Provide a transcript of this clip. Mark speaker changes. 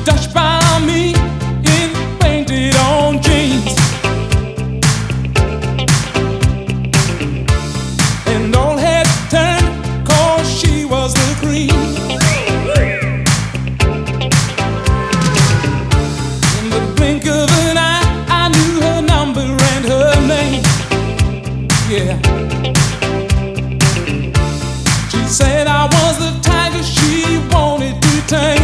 Speaker 1: Judged by me in painted on jeans, and all heads turned 'cause she was the queen. In the blink of an eye, I knew her number and her name. Yeah. She said I was the tiger she wanted to tame.